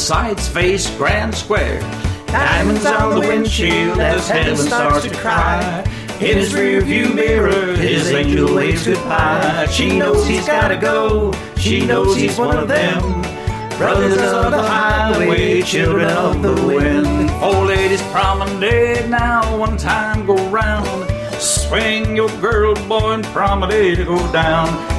sights face grand square. Diamonds on the windshield as heaven starts to cry. In his rearview mirror, his angel waves goodbye. She knows he's gotta go, she knows he's one of them. Brothers of the highway, children of the wind. Four ladies promenade now, one time go round. Swing your girl, boy, and promenade to go down.